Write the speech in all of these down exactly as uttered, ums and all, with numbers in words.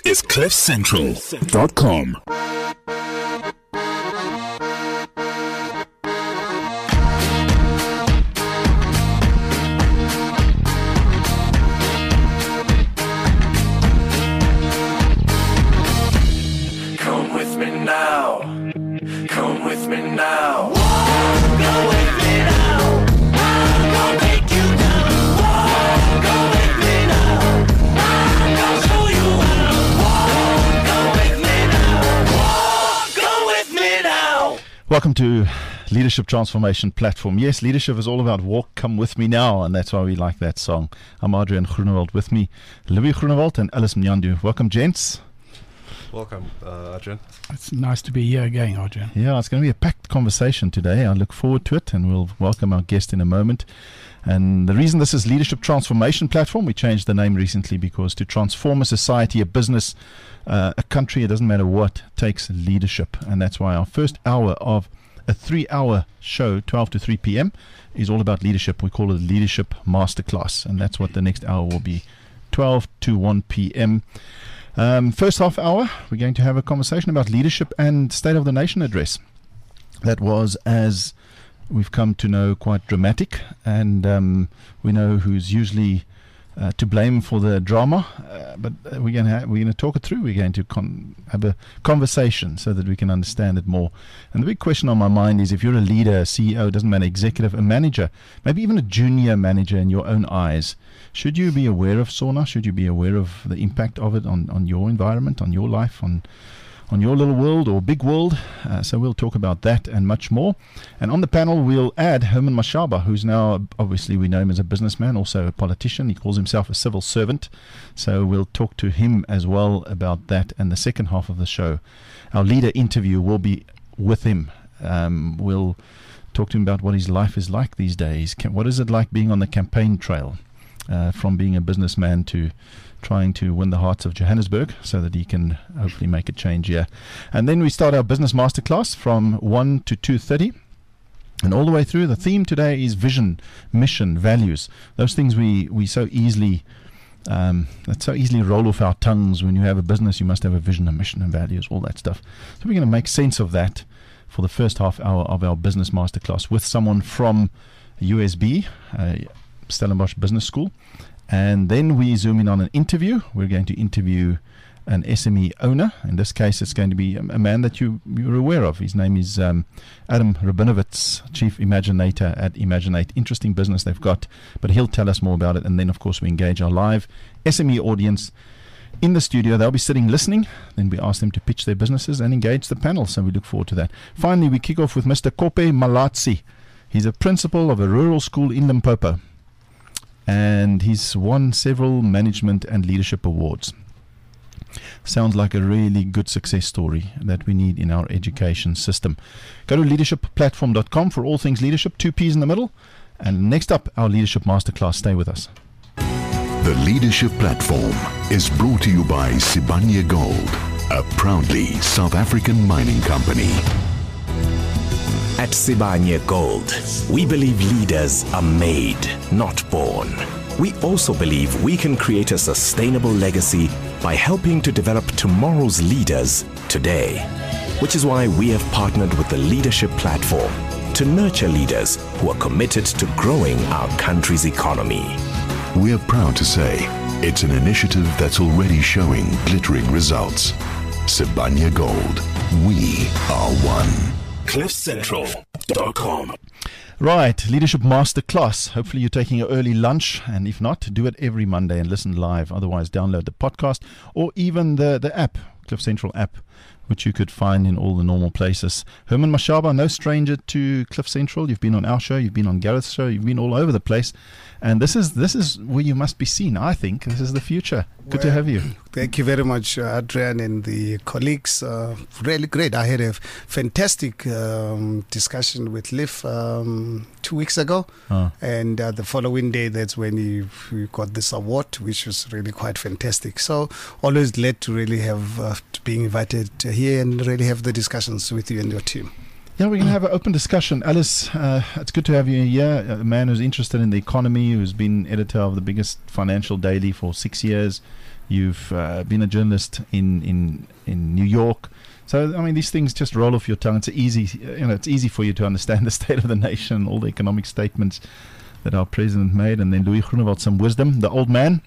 is cliff central dot com. Come with me now. Come with me now. Go with me now. I'm gonna take you down. Go with me now. I'm gonna show you how. Go with me now. Go with me now. Welcome to Leadership Transformation Platform. Yes, leadership is all about walk, come with me now, and that's why we like that song. I'm Adrian Groenewald, with me Louis Groenewald and Alice Mnyandu. Welcome, gents. Welcome, uh, Adrian. It's nice to be here again, Adrian. Yeah, it's going to be a packed conversation today. I look forward to it, and we'll welcome our guest in a moment. And the reason this is Leadership Transformation Platform, we changed the name recently because to transform a society, a business, uh, a country, it doesn't matter what, takes leadership. And that's why our first hour of a three-hour show, twelve to three p.m., is all about leadership. We call it Leadership Masterclass, and that's what the next hour will be, twelve to one p.m. Um, first half hour, we're going to have a conversation about leadership and State of the Nation address. That was, as we've come to know, quite dramatic, and um, we know who's usually uh, to blame for the drama. Uh, but we're going to ha- we're going to talk it through. We're going to con- have a conversation so that we can understand it more. And the big question on my mind is, if you're a leader, a C E O, doesn't matter, executive, a manager, maybe even a junior manager in your own eyes, should you be aware of SONA? Should you be aware of the impact of it on, on your environment, on your life, on on your little world or big world? Uh, so we'll talk about that and much more. And on the panel, we'll add Herman Mashaba, who's now, obviously we know him as a businessman, also a politician. He calls himself a civil servant. So we'll talk to him as well about that. And the second half of the show, our leader interview will be with him. Um, we'll talk to him about what his life is like these days. Ca- what is it like being on the campaign trail? Uh, from being a businessman to trying to win the hearts of Johannesburg so that he can hopefully make a change here. And then we start our business masterclass from one to two thirty. And all the way through, the theme today is vision, mission, values. Those things we, we so easily, um, that so easily roll off our tongues. When you have a business, you must have a vision, a mission, and values, all that stuff. So we're going to make sense of that for the first half hour of our business masterclass with someone from U S B, uh, Stellenbosch Business School. And then we zoom in on an interview. We're going to interview an S M E owner. In this case, it's going to be a, a man that you, you're aware of. His name is um, Adam Rabinovitz, Chief Imaginator at Imaginate. Interesting business they've got, but he'll tell us more about it. And then, of course, we engage our live S M E audience in the studio. They'll be sitting listening. Then we ask them to pitch their businesses and engage the panel. So we look forward to that. Finally, we kick off with Mister Kope Malatsi. He's a principal of a rural school in Limpopo, and he's won several management and leadership awards. Sounds like a really good success story that we need in our education system. Go to leadership platform dot com for all things leadership, two P's in the middle. And next up, our Leadership Masterclass. Stay with us. The Leadership Platform is brought to you by Sibanye Gold, a proudly South African mining company. At Sibanye Gold, we believe leaders are made, not born. We also believe we can create a sustainable legacy by helping to develop tomorrow's leaders today, which is why we have partnered with the Leadership Platform to nurture leaders who are committed to growing our country's economy. We are proud to say it's an initiative that's already showing glittering results. Sibanye Gold, we are one. cliff central dot com. Right, Leadership Masterclass. Hopefully you're taking an early lunch, and if not, do it every Monday and listen live. Otherwise, download the podcast or even the, the app, Cliff Central app, which you could find in all the normal places. Herman Mashaba, no stranger to Cliff Central. You've been on our show, you've been on Gareth's show, you've been all over the place. And this is this is where you must be seen, I think. This is the future. Good well, to have you. Thank you very much, uh, Adrian and the colleagues. Uh, really great. I had a fantastic um, discussion with Liv um, two weeks ago. Oh. And uh, the following day, that's when he, he got this award, which was really quite fantastic. So always glad to really have uh, to being invited here and really have the discussions with you and your team. Yeah, we're going to have an open discussion. Alice, uh, it's good to have you here, a man who's interested in the economy, who's been editor of the biggest financial daily for six years. You've uh, been a journalist in, in in New York. So, I mean, these things just roll off your tongue. It's easy, you know, it's easy for you to understand the state of the nation, all the economic statements that our president made, and then Louis Groenewald, some wisdom, the old man.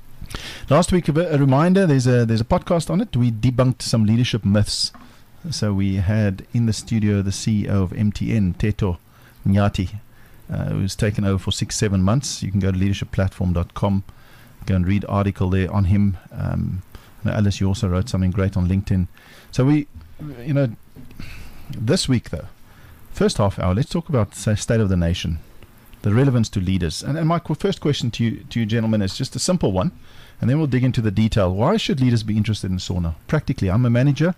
Last week, a, bit, a reminder, there's a there's a podcast on it. We debunked some leadership myths. So we had in the studio the C E O of M T N, Teto Nyati, uh, who's taken over for six, seven months. You can go to leadership platform dot com, go and read article there on him. Um, Alice, you also wrote something great on LinkedIn. So we, you know, this week though, first half hour, let's talk about say, state of the nation, the relevance to leaders. And, and my qu- first question to you, to you gentlemen, is just a simple one, and then we'll dig into the detail. Why should leaders be interested in SONA? Practically, I'm a manager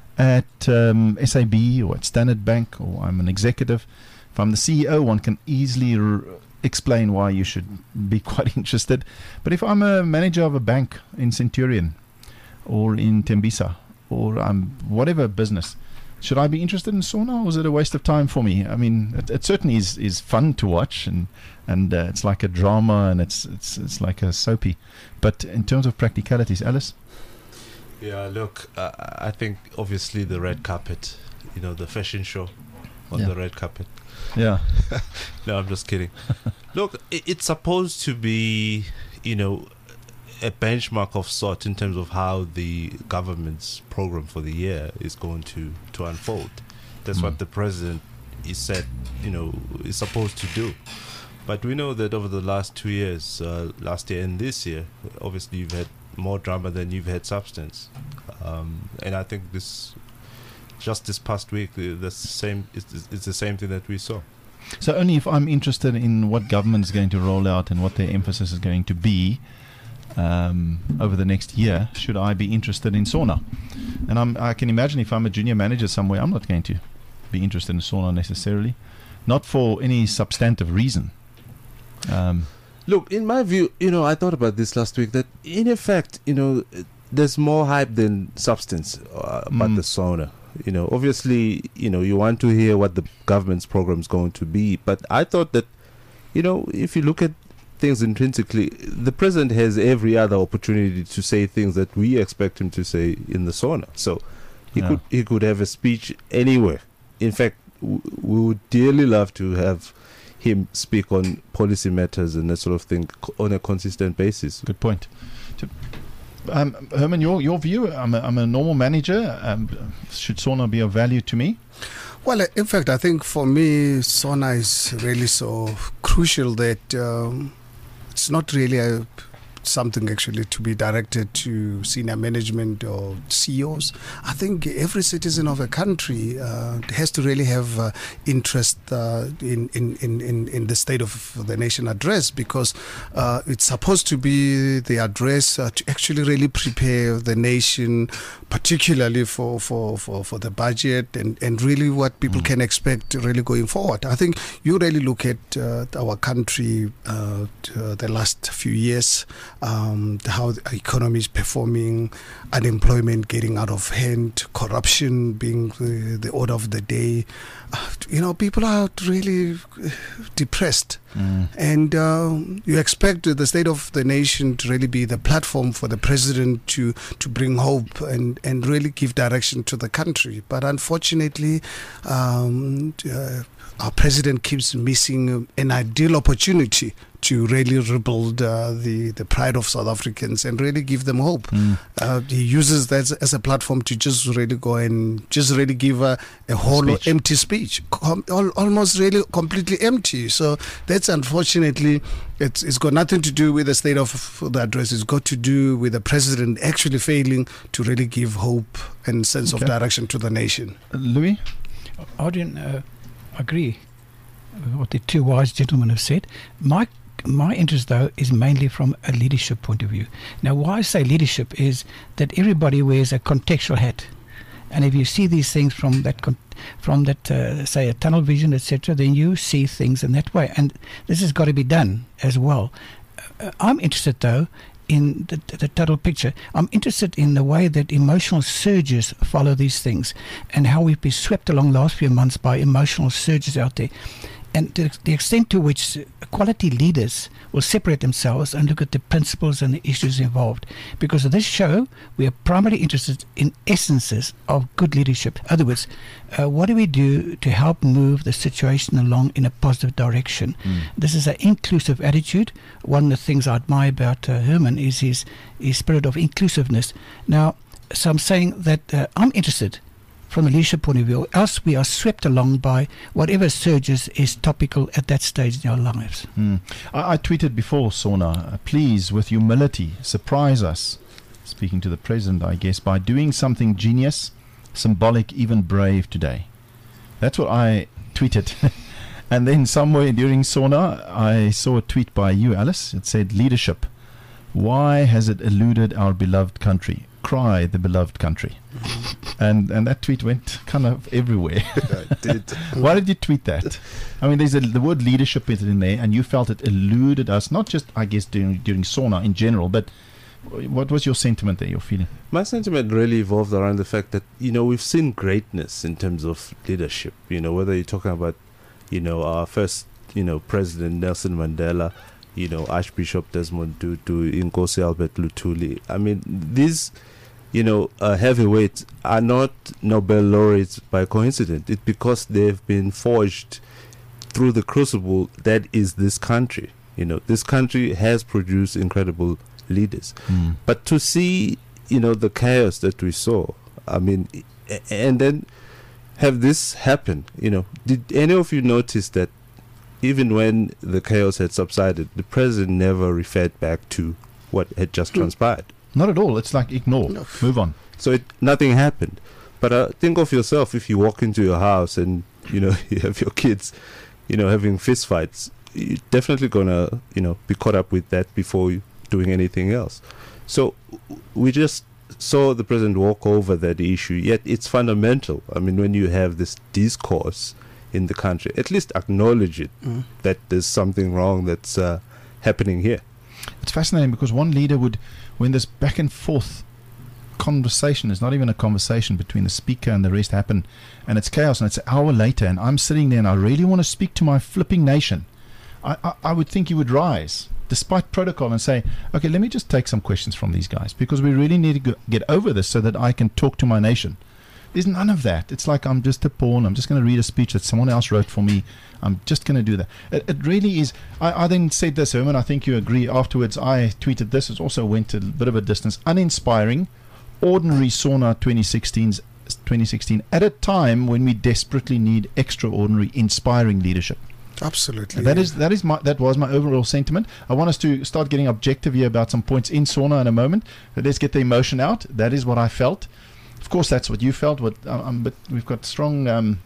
at um, S A B or at Standard Bank, or I'm an executive. If I'm the C E O, one can easily r- explain why you should be quite interested. But if I'm a manager of a bank in Centurion or in Tembisa or um, whatever business, should I be interested in SONA, or is it a waste of time for me? I mean, it, it certainly is, is fun to watch, and and uh, it's like a drama, and it's it's it's like a soapy. But in terms of practicalities, Alice? Yeah, look, uh, I think obviously the red carpet, you know, the fashion show on Yeah. the red carpet. Yeah. No, I'm just kidding. Look, it, it's supposed to be, you know, a benchmark of sort in terms of how the government's program for the year is going to, to unfold. That's Mm. what the president is said, you know, is supposed to do. But we know that over the last two years, uh, last year and this year, obviously you've had more drama than you've had substance. Um, and I think this, just this past week, uh, that's the same. It's, it's the same thing that we saw. So only if I'm interested in what government is going to roll out and what their emphasis is going to be um, over the next year, should I be interested in SONA? And I'm, I can imagine if I'm a junior manager somewhere, I'm not going to be interested in SONA necessarily, not for any substantive reason. Um, Look, in my view, you know, I thought about this last week, that in effect, you know, there's more hype than substance uh, about Mm. the SONA. You know, obviously, you know, you want to hear what the government's program is going to be. But I thought that, you know, if you look at things intrinsically, the president has every other opportunity to say things that we expect him to say in the SONA. So he Yeah. could he could have a speech anywhere. In fact, w- we would dearly love to have him speak on policy matters and that sort of thing co- on a consistent basis. Good point. To, um, Herman, your your view? I'm a, I'm a normal manager. Um, should SONA be of value to me? Well, in fact, I think for me, SONA is really so crucial that um, it's not really a, something actually to be directed to senior management or C E Os. I think every citizen of a country uh, has to really have uh, interest uh, in, in, in, in, in the State of the Nation address, because uh, it's supposed to be the address uh, to actually really prepare the nation, particularly for, for, for, for the budget and, and really what people mm. can expect really going forward. I think you really look at uh, our country uh, uh, the last few years, um, how the economy is performing, unemployment getting out of hand, corruption being the, the order of the day. Uh, you know, people are really depressed. Mm. And uh, you expect the State of the Nation to really be the platform for the president to, to bring hope and, and really give direction to the country. But unfortunately, um, uh, our president keeps missing an ideal opportunity to really rebuild uh, the, the pride of South Africans and really give them hope. Mm. Uh, he uses that as a platform to just really go and just really give a, a whole speech. empty speech, Com- al- almost really completely empty. So that's unfortunately, it's, it's got nothing to do with the state of the address. It's got to do with the president actually failing to really give hope and sense okay. of direction to the nation. Uh, Louis? Adrian, uh, I agree with what the two wise gentlemen have said. My My interest, though, is mainly from a leadership point of view. Now, why I say leadership is that everybody wears a contextual hat. And if you see these things from that, con- from that, uh, say, a tunnel vision, et cetera, then you see things in that way. And this has got to be done as well. Uh, I'm interested, though, in the, the total picture. I'm interested in the way that emotional surges follow these things and how we've been swept along the last few months by emotional surges out there. and to the extent to which quality leaders will separate themselves and look at the principles and the issues involved. Because of this show, we are primarily interested in essences of good leadership. In other words, uh, what do we do to help move the situation along in a positive direction? Mm. This is an inclusive attitude. One of the things I admire about uh, Herman is his, his spirit of inclusiveness. Now, so I'm saying that uh, I'm interested from a leadership point of view, else we are swept along by whatever surges is topical at that stage in our lives. Mm. I, I tweeted before, Sona, uh, please, with humility, surprise us, speaking to the president, I guess, by doing something genius, symbolic, even brave today. That's what I tweeted. And then somewhere during Sona, I saw a tweet by you, Alice. It said, leadership. Why has it eluded our beloved country? Cry, the beloved country. and and that tweet went kind of everywhere. I did. Why did you tweet that? I mean, there's a, the word leadership is in there, and you felt it eluded us, not just, I guess, during, during Sona in general, but what was your sentiment there, your feeling? My sentiment really evolved around the fact that, you know, we've seen greatness in terms of leadership, you know, whether you're talking about, you know, our first, you know, President Nelson Mandela, you know, Archbishop Desmond Tutu, Inkosi Albert Lutuli. I mean, these, you know, uh, heavyweights are not Nobel laureates by coincidence. It's because they've been forged through the crucible that is this country. You know, this country has produced incredible leaders. Mm. But to see, you know, the chaos that we saw, I mean, and then have this happen, you know, did any of you notice that even when the chaos had subsided, the president never referred back to what had just mm. transpired? Not at all. It's like ignore, no. Move on. So it, nothing happened. But uh, think of yourself if you walk into your house and, you know, you have your kids, you know, having fist fights. You're definitely gonna, you know, be caught up with that before you doing anything else. So we just saw the president walk over that issue. Yet it's fundamental. I mean, when you have this discourse in the country, at least acknowledge it, mm. that there's something wrong that's uh, happening here. It's fascinating because one leader would, when this back and forth conversation is not even a conversation between the speaker and the rest happen, and it's chaos, and it's an hour later, and I'm sitting there and I really want to speak to my flipping nation, I, I, I would think you would rise despite protocol and say, okay, let me just take some questions from these guys because we really need to go, get over this so that I can talk to my nation. There's none of that. It's like I'm just a pawn. I'm just going to read a speech that someone else wrote for me. I'm just going to do that. It, it really is. I, I then said this, Herman, I think you agree. Afterwards, I tweeted this. It also went a bit of a distance. Uninspiring, ordinary Sona twenty sixteen at a time when we desperately need extraordinary, inspiring leadership. Absolutely. That yeah. is that is my that was my overall sentiment. I want us to start getting objective here about some points in Sona in a moment. But let's get the emotion out. That is what I felt. Of course, that's what you felt. What, um, but we've got strong um,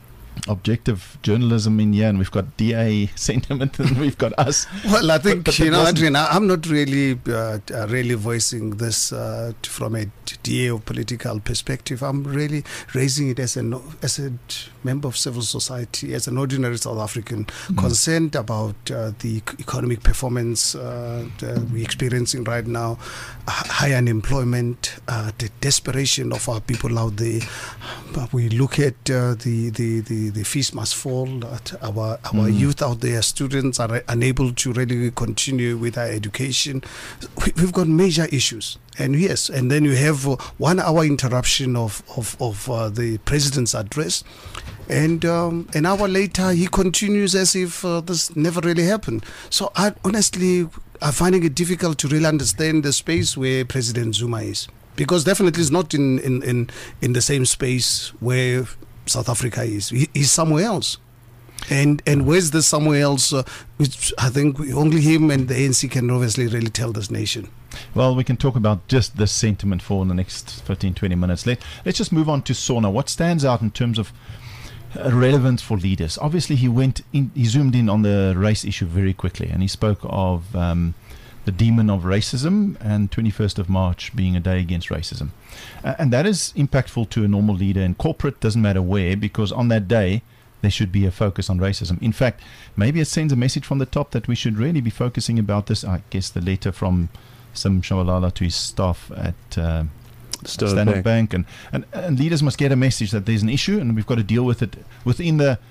objective journalism in here, and we've got D A sentiment, and we've got us. Well, I think, but, but you know, Adrian, I'm not really uh, uh, really voicing this uh, from a D A or political perspective. I'm really raising it as a as a member of civil society, as an ordinary South African, mm. concerned about uh, the economic performance uh, that we're experiencing right now, high unemployment, uh, the desperation of our people out there. But we look at uh, the, the, the, the fees must fall. That our our mm. youth out there, students are unable to really continue with our education. We, we've got major issues. And yes, and then you have uh, one hour interruption of, of, of uh, the president's address. And um, an hour later, he continues as if uh, this never really happened. So I honestly, I'm finding it difficult to really understand the space where President Zuma is. Because definitely it's not in, in, in, in the same space where South Africa is. He, he's somewhere else. And and where's this somewhere else? Uh, which I think only him and the A N C can obviously really tell this nation. Well, we can talk about just this sentiment for the next fifteen, twenty minutes. Let, let's just move on to Sona. What stands out in terms of uh, relevance for leaders? Obviously, he went in, he zoomed in on the race issue very quickly, and he spoke of um, the demon of racism and twenty-first of March being a day against racism. Uh, and that is impactful to a normal leader in corporate, doesn't matter where, because on that day, there should be a focus on racism. In fact, maybe it sends a message from the top that we should really be focusing about this. I guess the letter from Sim Shabalala to his staff at uh, Standard Bank, Bank and, and, and leaders must get a message that there's an issue and we've got to deal with it within the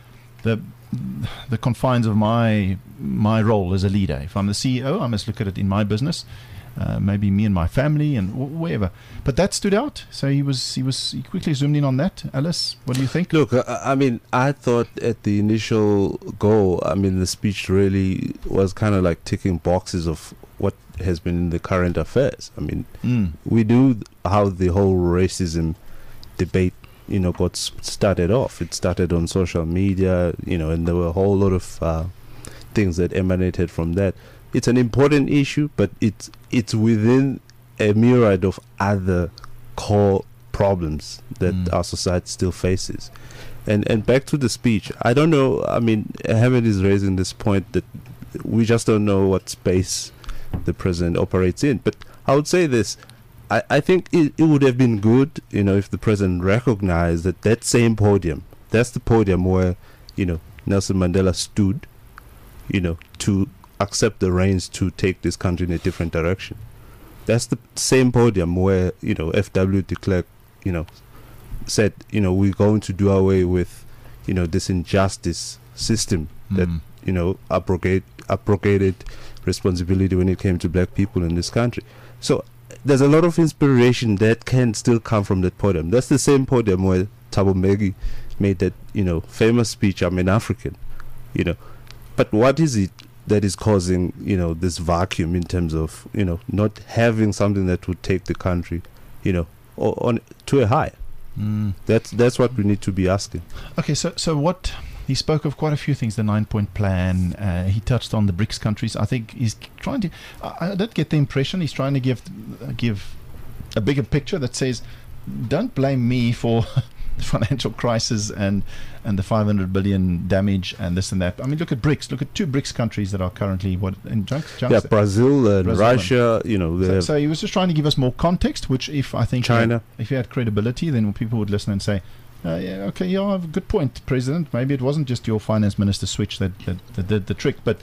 the the confines of my my role as a leader. If I'm the C E O, I must look at it in my business, uh, maybe me and my family and wh- wherever. But that stood out. So he was he was he quickly zoomed in on that. Alice, what do you think? Look, I, I mean, I thought at the initial goal, I mean, the speech really was kind of like ticking boxes of what has been in the current affairs. I mean, Mm. we knew how the whole racism debate, you know, got s- started off. It started on social media, you know, and there were a whole lot of uh, things that emanated from that. It's an important issue, but it's it's within a myriad of other core problems that Mm. our society still faces. And and back to the speech, I don't know. I mean, Ahmed is raising this point that we just don't know what space the president operates in. But I would say this. I, I think it, it would have been good, you know, if the president recognized that that same podium, that's the podium where, you know, Nelson Mandela stood, you know, to accept the reins to take this country in a different direction. That's the same podium where, you know, F W de Klerk, you know, said, you know, we're going to do away with, you know, this injustice system that, Mm. you know, abrogate, abrogated responsibility when it came to black people in this country. So there's a lot of inspiration that can still come from that podium. That's the same podium where Thabo Mbeki made that, you know, famous speech, I'm an African, you know. But what is it that is causing, you know, this vacuum in terms of, you know, not having something that would take the country, you know, o- on to a high? Mm. That's that's what we need to be asking. Okay, so so what he spoke of quite a few things. The nine-point plan. Uh, he touched on the BRICS countries. I think he's trying to. I, I did get the impression he's trying to give uh, give a bigger picture that says, don't blame me for the financial crisis and and the five hundred billion damage and this and that. I mean, look at BRICS. Look at two BRICS countries that are currently what in junks. Yeah, Brazil and Brazil Russia. You know, they So, have so he was just trying to give us more context, which if I think he had- China. if he had credibility, then people would listen and say, uh, yeah, okay, you have a good point, President. Maybe it wasn't just your finance minister switch that, that, that did the trick, but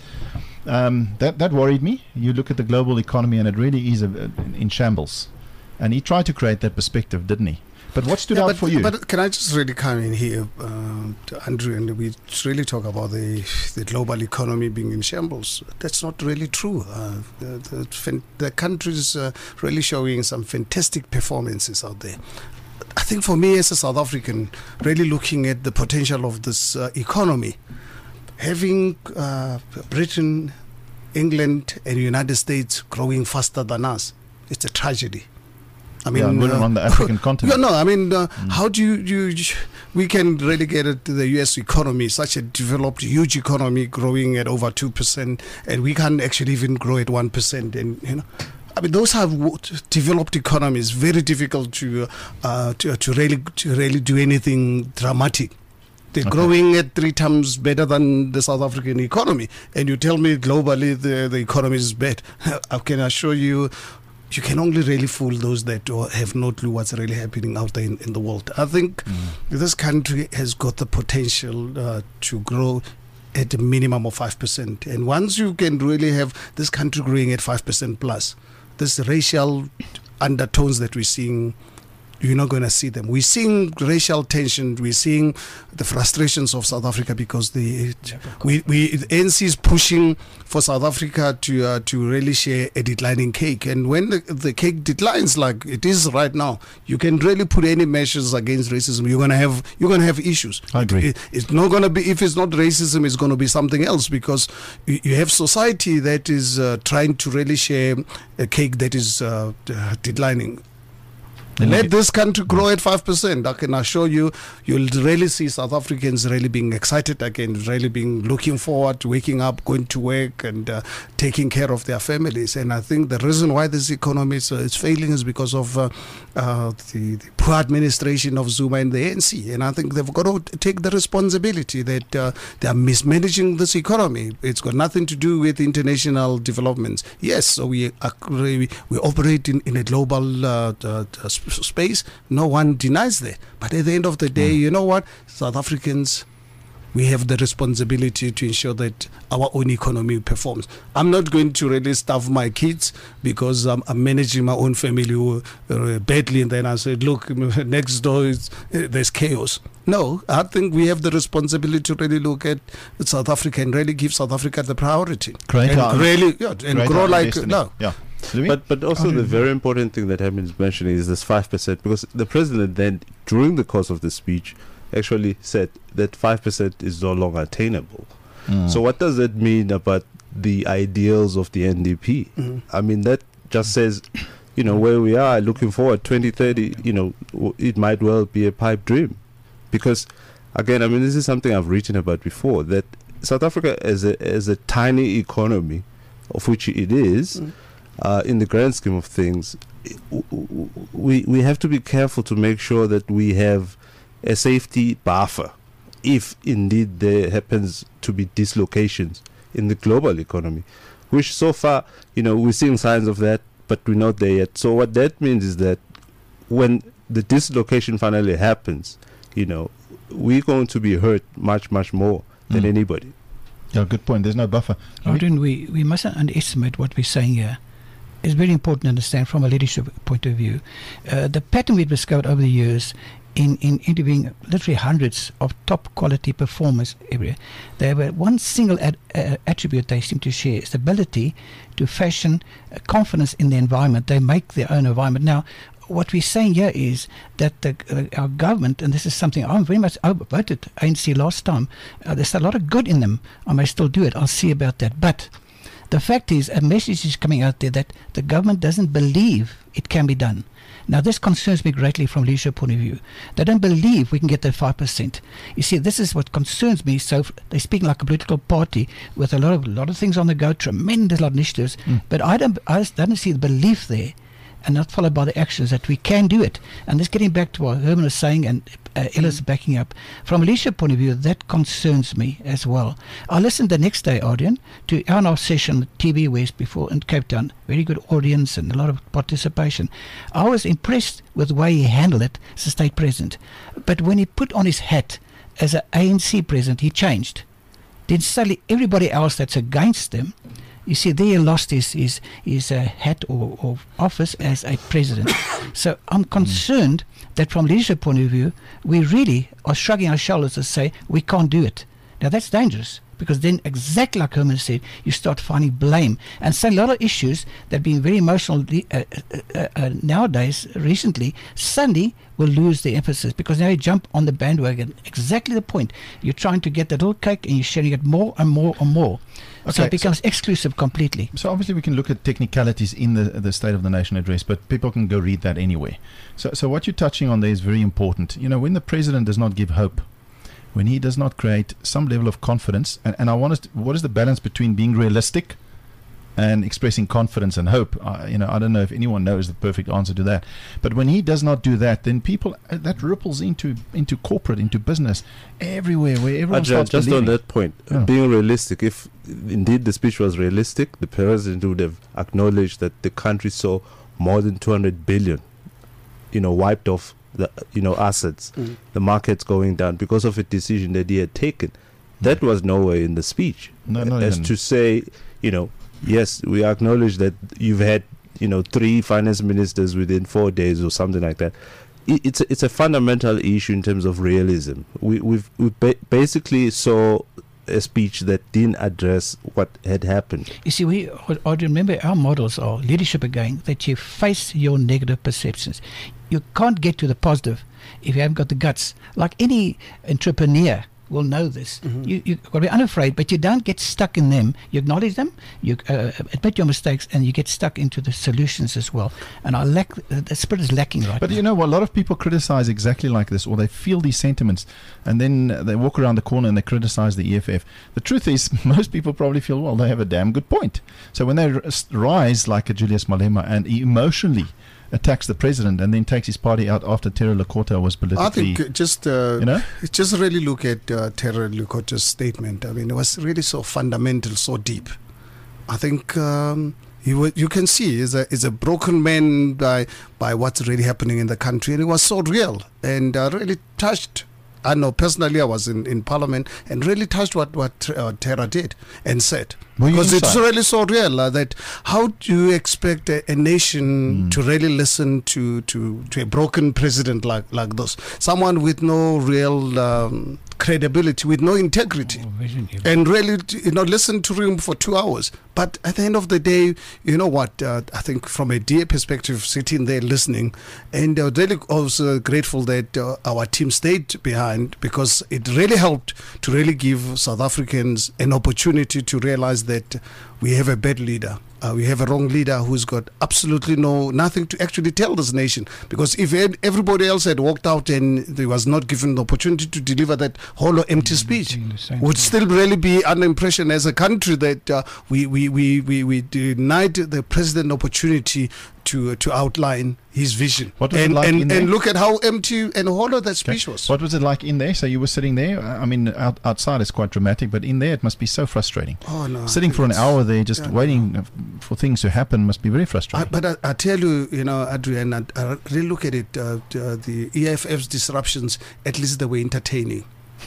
um, that that worried me. You look at the global economy, and it really is a, a, in shambles. And he tried to create that perspective, didn't he? But what stood Yeah, out but, for you? But can I just really come in here, um, to Andrew, and we really talk about the the global economy being in shambles. That's not really true. Uh, the, the, fan- the country's uh, really showing some fantastic performances out there. I think for me as a South African, really looking at the potential of this uh, economy, having uh, Britain, England, and the United States growing faster than us, it's a tragedy. I mean, yeah, and we're uh, on the African continent. yeah, no, I mean, uh, how do you, you, we can relegate it to the U S economy, such a developed, huge economy growing at over two percent, and we can't actually even grow at one percent. And, you know, I mean, those are w- developed economies, very difficult to, uh, to, to really, to really do anything dramatic. They're Okay. growing at three times better than the South African economy. And you tell me globally the, the economy is bad. I can assure you, you can only really fool those that or have no clue what's really happening out there in, in the world. I think Mm. this country has got the potential uh, to grow at a minimum of five percent. And once you can really have this country growing at five percent plus, this racial undertones that we're seeing, you're not going to see them. We're seeing racial tension. We're seeing the frustrations of South Africa because the we, we the A N C is pushing for South Africa to uh, to really share a declining cake. And when the, the cake declines like it is right now, you can really put any measures against racism. You're gonna have you're gonna have issues. I agree. It, it's not gonna be if it's not racism, it's gonna be something else because you, you have society that is uh, trying to really share a cake that is uh, uh, declining. Then Let you- this country grow at five percent. I can assure you, you'll really see South Africans really being excited again, really being looking forward to waking up, going to work, and uh, taking care of their families. And I think the reason why this economy is, uh, is failing is because of uh, uh, the, the poor administration of Zuma and the A N C. And I think they've got to take the responsibility that uh, they are mismanaging this economy. It's got nothing to do with international developments. Yes, so we agree, we operate in, in a global uh, uh, space. No one denies that. But at the end of the day, you know what? South Africans we have the responsibility to ensure that our own economy performs. I'm not going to really starve my kids because I'm, I'm managing my own family uh, badly, and then I said, look, next door is, uh, there's chaos. No, I think we have the responsibility to really look at South Africa and really give South Africa the priority. Create and our- really, yeah, and Create grow our like, destiny. no. Yeah. Louis? But but also the very important thing that Hammond's mentioning is this five percent, because the president then, during the course of the speech, actually said that five percent is no longer attainable. Mm. So what does that mean about the ideals of the N D P? Mhm. I mean, that just says, you know, where we are looking forward, twenty thirty, you know, w- it might well be a pipe dream. Because, again, I mean, this is something I've written about before, that South Africa as a, as a tiny economy, of which it is, Mm. uh, in the grand scheme of things, i- w- w- we, we have to be careful to make sure that we have a safety buffer if indeed there happens to be dislocations in the global economy, which so far, you know, we're seeing signs of that, but we're not there yet. So what that means is that when the dislocation finally happens, you know, we're going to be hurt much, much more than Mm. anybody. Yeah, good point. There's no buffer. Adrian, we, we mustn't underestimate what we're saying here. It's very important to understand from a leadership point of view. Uh, the pattern we've discovered over the years in, in interviewing literally hundreds of top quality performers everywhere, they have a, one single ad, uh, attribute they seem to share is the ability to fashion uh, confidence in the environment. They make their own environment. Now, what we're saying here is that the, uh, our government, and this is something I'm very much, I voted A N C last time, uh, there's a lot of good in them. I may still do it. I'll see about that. But the fact is, a message is coming out there that the government doesn't believe it can be done. Now, this concerns me greatly from leadership point of view. They don't believe we can get that five percent. You see, this is what concerns me. So f- they're speaking like a political party with a lot of lot of things on the go, tremendous lot of initiatives. Mm. But I don't, I just don't see the belief there, and not followed by the actions that we can do it. And this getting back to what Herman was saying and uh, Ellis backing up, from a leadership point of view, that concerns me as well. I listened the next day, Adrian, to our hour session at T V West before in Cape Town. Very good audience and a lot of participation. I was impressed with the way he handled it as a state president. But when he put on his hat as an A N C president, he changed. Then suddenly everybody else that's against them, you see, there he lost his his, his uh, hat or, or office as a president. So I'm concerned that from leadership point of view, we really are shrugging our shoulders to say we can't do it. Now that's dangerous, because then, exactly like Herman said, you start finding blame. And so a lot of issues that have been very emotional uh, uh, uh, nowadays, recently, suddenly will lose their emphasis, because now you jump on the bandwagon. Exactly the point. You're trying to get that little cake and you're sharing it more and more and more. So Okay, it becomes exclusive completely. So obviously we can look at technicalities in the the State of the Nation address, but people can go read that anyway. So so what you're touching on there is very important. You know, when the president does not give hope, when he does not create some level of confidence, and, and I want us to, what is the balance between being realistic and expressing confidence and hope? Uh, you know, I don't know if anyone knows the perfect answer to that. But when he does not do that, then people, uh, that ripples into into corporate, into business, everywhere, where everyone Adrian, starts just on believing. that point, uh, Yeah. being realistic, if indeed the speech was realistic, the president would have acknowledged that the country saw more than two hundred billion, you know, wiped off the, you know, assets, Mm. the markets going down because of a decision that he had taken. That was nowhere in the speech. No, not As even. to say, you know, yes, we acknowledge that you've had, you know, three finance ministers within four days or something like that. I- It's a, it's a fundamental issue in terms of realism. We we've, we ba- basically saw a speech that didn't address what had happened. You see, we I remember our models are leadership again, that you face your negative perceptions. You can't get to the positive if you haven't got the guts. Like any entrepreneur will know this. Mhm. You you got to be unafraid, but you don't get stuck in them. You acknowledge them, you uh, admit your mistakes, and you get stuck into the solutions as well. And I lack uh, the spirit is lacking right But now. you know what? A lot of people criticize exactly like this, or they feel these sentiments, and then uh, they walk around the corner and they criticize the E F F. The truth is, most people probably feel, well, they have a damn good point. So when they r- s- rise like a Julius Malema and he emotionally attacks the president and then takes his party out after Terry Lakota was politically, I think uh, just uh, you know, just really look at uh, Terry Lukota's statement. I mean, it was really so fundamental, so deep. I think um, he wa- you can see is a is a broken man by by what's really happening in the country, and it was so real and uh, really touched I know personally I was in, in Parliament and really touched what, what uh, Terra did and said. Were you Because it's inside? really so real uh, that how do you expect a, a nation Mm. to really listen to, to, to a broken president like, like this? Someone with no real um, credibility, with no integrity. Oh, vision, yeah. And really, you know, listen to him for two hours. But at the end of the day, you know what? Uh, I think from a D A perspective, sitting there listening, and uh, really also grateful that uh, our team stayed behind, because it really helped to really give South Africans an opportunity to realize that we have a bad leader. Uh, we have a wrong leader who's got absolutely no nothing to actually tell this nation. Because if ed- everybody else had walked out and they was not given the opportunity to deliver that hollow, empty speech, Doing the same would thing. still really be an impression as a country that uh, we, we, we, we, we denied the president opportunity to to outline his vision. What was it and like in and, there? and look at how empty and hollow that Okay. speech was. What was it like in there? So you were sitting there. I mean, out, outside it's quite dramatic, but in there it must be so frustrating. Oh no! Sitting for an it's- hour there, just yeah, no. waiting uh, for things to happen, must be very I, frustrating. but I, I tell you, you know, Adrian, I, I really look at it. Uh, uh, the E F F's disruptions, at least they were entertaining.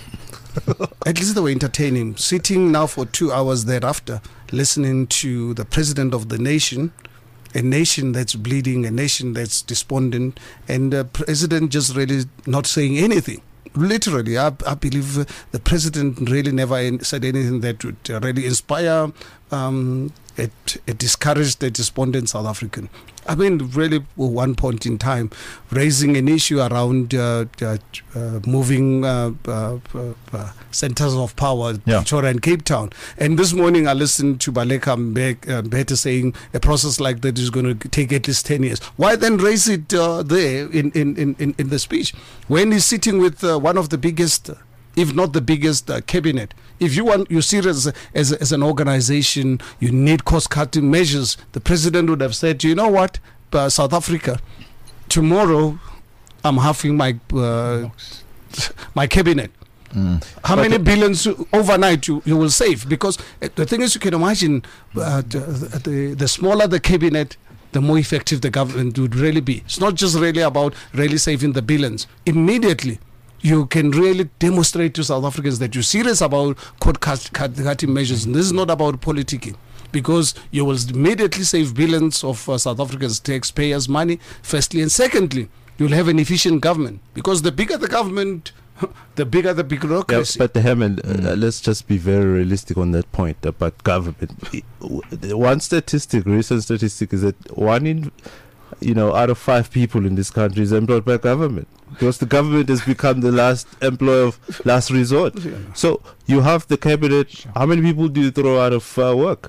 At least they were entertaining. Sitting now for two hours thereafter, listening to the president of the nation, a nation that's bleeding, a nation that's despondent, and the president just really not saying anything. Literally, I, I believe uh, the president really never in- said anything that would uh, really inspire um, a, a discouraged, a despondent South African. I mean, really, at one point in time, raising an issue around uh, uh, uh, moving uh, uh, uh, uh, centers of power, Yeah. Pretoria and Cape Town. And this morning, I listened to Baleka Mbek- uh, Mbete saying a process like that is going to take at least ten years. Why then raise it uh, there in, in, in, in- in the speech when he's sitting with uh, one of the biggest, uh, if not the biggest, uh, cabinet? If you want, you're serious as, as an organization, you need cost-cutting measures. The president would have said, you know what, uh, South Africa, tomorrow I'm halving my uh, my cabinet. Mm. How But many the- billions overnight you, you will save? Because uh, the thing is, you can imagine uh, the, the, the smaller the cabinet, the more effective the government would really be. It's not just really about really saving the billions. Immediately, you can really demonstrate to South Africans that you're serious about cost-cutting measures. And this is not about politicking, because you will immediately save billions of uh, South Africans' taxpayers' money, firstly. And secondly, you'll have an efficient government, because the bigger the government, the bigger the Yeah, bureaucracy. but Hammond, uh, let's just be very realistic on that point about government. I- w- the One statistic, recent statistic, is that one in, you know, out of five people in this country is employed by government, because the government has become the last employer of last resort. So you have the cabinet. How many people do you throw out of uh, work?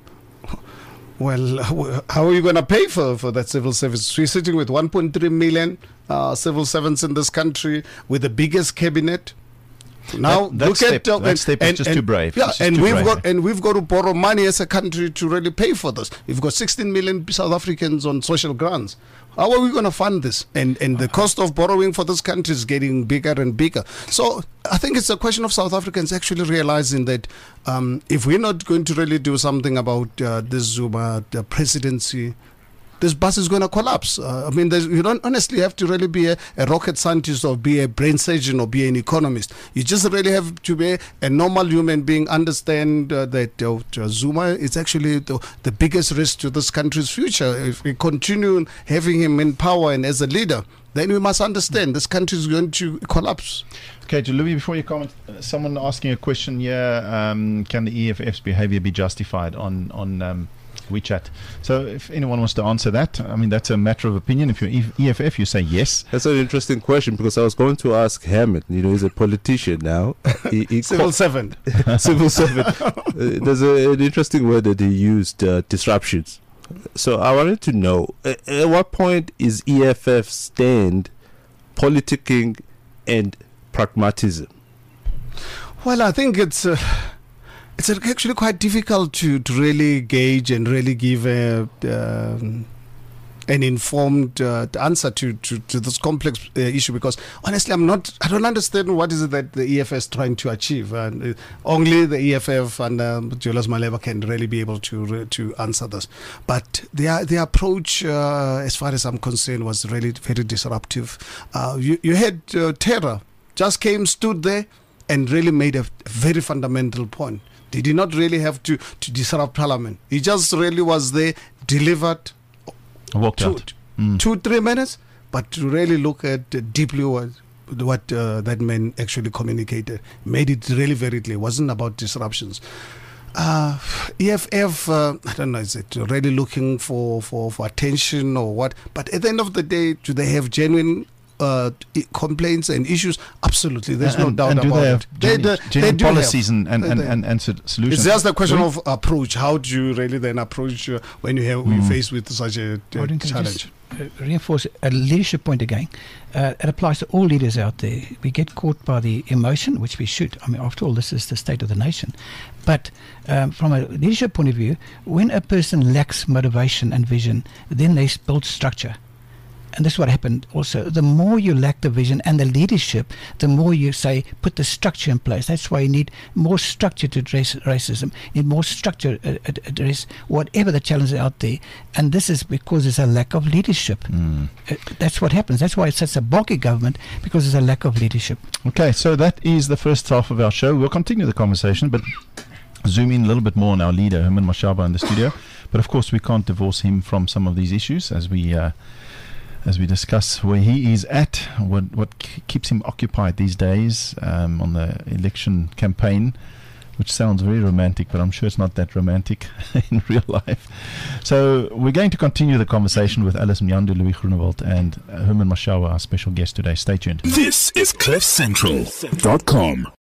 Well, how- how are you going to pay for, for that civil service? We're sitting with one point three million uh, civil servants in this country, with the biggest cabinet. Now That- that look step- at uh, that step is just too brave. Yeah, It's just and too we've brave. got and we've got to borrow money as a country to really pay for this. We've got sixteen million South Africans on social grants. How are we going to fund this? And and the cost of borrowing for this country is getting bigger and bigger. So I think it's a question of South Africans actually realizing that um, if we're not going to really do something about uh, this Zuma uh, presidency, this bus is going to collapse. Uh, I mean, there's, you don't honestly have to really be a, a rocket scientist or be a brain surgeon or be an economist. You just really have to be a normal human being, understand uh, that uh, Zuma is actually the, the biggest risk to this country's future. If we continue having him in power and as a leader, then we must understand this country is going to collapse. Okay, to Louis, before you comment, uh, someone asking a question here: um, can the E F F's behaviour be justified on on um, WeChat? So, if anyone wants to answer that, I mean, that's a matter of opinion. If you're E F F, you say yes. That's an interesting question, because I was going to ask Hammond. You know, he's a politician now. He, he Civil co- servant. civil servant. Uh, there's a, an interesting word that he used: uh, disruptions. So I wanted to know, uh, at what point is E F F stand politicking and pragmatism? Well, I think it's uh, it's actually quite difficult to, to really gauge and really give a, um, an informed uh, answer to, to, to this complex uh, issue, because honestly, I'm not. I don't understand what is it that the E F F is trying to achieve, and uh, only the E F F and um, Julius Malema can really be able to re- to answer this. But their their approach, uh, as far as I'm concerned, was really very disruptive. Uh, you you had uh, Terra just came, stood there, and really made a very fundamental point. He did not really have to, to disrupt Parliament. He just really was there, delivered Walked two, out. Mm. two, three minutes, but to really look at uh, deeply what what uh, that man actually communicated, made it really very clear. It wasn't about disruptions. Uh, E F F, uh, I don't know, is it really looking for, for, for attention or what? But at the end of the day, do they have genuine uh, i- complaints and issues? Absolutely, there's and, no doubt and do about they have it. They, genu- they, genuine they do policies have. and, and, and, They- and, and so- solutions? It's just a question Louis? of approach. How do you really then approach uh, when you have when you're faced with such a uh, Gordon, can I challenge? just, uh, reinforce a leadership point again. Uh, it applies to all leaders out there. We get caught by the emotion, which we should. I mean, after all, this is the state of the nation. But um, from a leadership point of view, when a person lacks motivation and vision, then they build structure. And this is what happened also. The more you lack the vision and the leadership, the more you say, put the structure in place. That's why you need more structure to address racism. You need more structure to address whatever the challenges out there. And this is because there's a lack of leadership. Mm. Uh, That's what happens. That's why it's such a bulky government, because there's a lack of leadership. Okay, so that is the first half of our show. We'll continue the conversation, but zoom in a little bit more on our leader, Herman Mashaba, in the studio. But of course, we can't divorce him from some of these issues as we uh, as we discuss where he is at, what what k- keeps him occupied these days um, on the election campaign, which sounds very romantic, but I'm sure it's not that romantic in real life. So we're going to continue the conversation with Alice Mnyandu, Louis Groenewald, and uh, Herman Mashaba, our special guest today. Stay tuned. This is cliff central dot com.